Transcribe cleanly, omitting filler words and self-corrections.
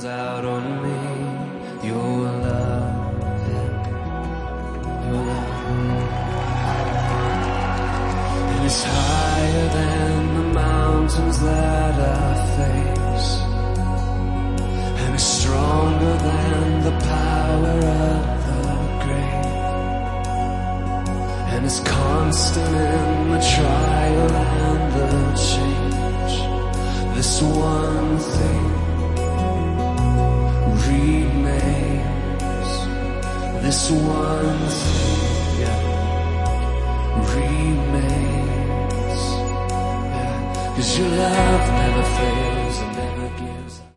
pours out on me. Your love, your love. And it's higher than the mountains that I face, and it's stronger than the power of the grave, and it's constant in the trial and the change. This one thing remains. This one thing, yeah, remains. Yeah. 'Cause your love never fails and never gives up.